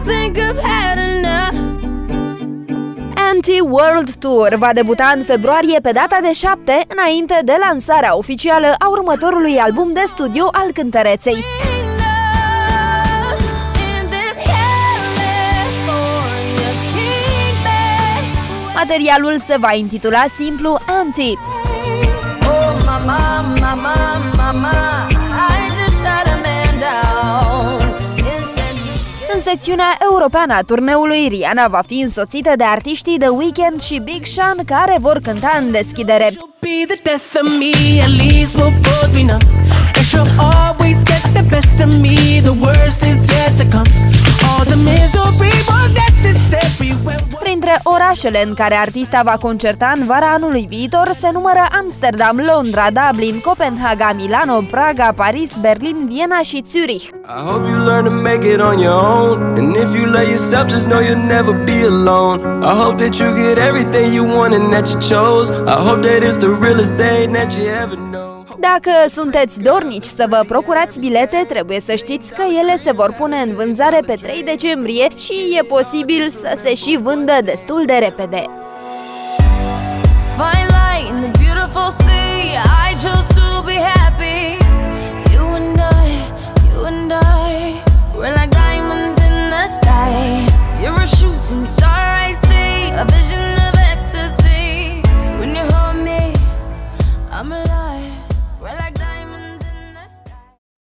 think I've had enough. Anti-World Tour va debuta în februarie pe data de 7, înainte de lansarea oficială a următorului album de studio al cântăreței. Materialul se va intitula simplu Anti. În secțiunea europeană a turneului, Rihanna va fi însoțită de artiștii The Weeknd și Big Sean, care vor cânta în deschidere. Printre orașele în care artista va concerta în vara anului viitor se numără Amsterdam, Londra, Dublin, Copenhaga, Milano, Praga, Paris, Berlin, Viena și Zurich. I hope you learn to make it on your own, and if you love yourself, just know you'll never be alone. I hope that you get everything you want and that you chose. I hope that it's the realest thing that you ever know. Dacă sunteți dornici să vă procurați bilete, trebuie să știți că ele se vor pune în vânzare pe 3 decembrie și e posibil să se și vândă destul de repede.